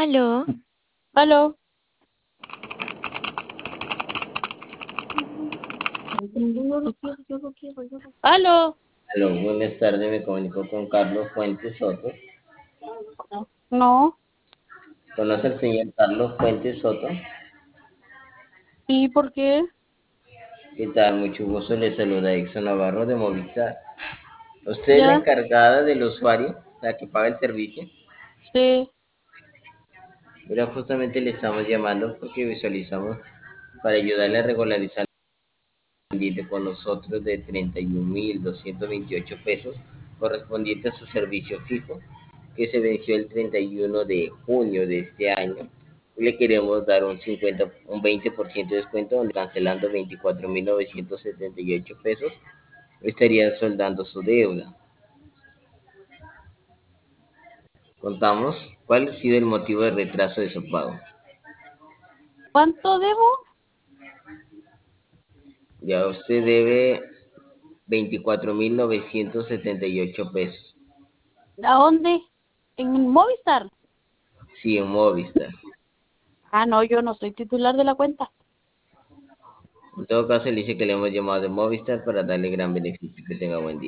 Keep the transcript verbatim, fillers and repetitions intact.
Aló, Aló. Aló. Aló, buenas tardes, me comunico con Carlos Fuentes Soto. No. ¿Conoce al señor Carlos Fuentes Soto? ¿Y por qué? ¿Qué tal? Mucho gusto, le saluda Exxon Navarro de Movistar. ¿Usted es la Ya. encargada del usuario, la que paga el servicio? Sí. Mira, justamente le estamos llamando porque visualizamos para ayudarle a regularizar el pendiente con nosotros de treinta y un mil doscientos veintiocho pesos correspondiente a su servicio fijo, que se venció el treinta y uno de junio de este año. Le queremos dar un cincuenta, un veinte por ciento de descuento, donde cancelando veinticuatro mil novecientos setenta y ocho pesos estaría soldando su deuda. Contamos cuál ha sido el motivo de retraso de su pago. ¿Cuánto debo? Ya usted debe veinticuatro mil novecientos setenta y ocho pesos. ¿A dónde? ¿En Movistar? Sí, en Movistar. Ah, no, yo no soy titular de la cuenta. En todo caso, le dice que le hemos llamado de Movistar para darle gran beneficio. Que tenga buen día.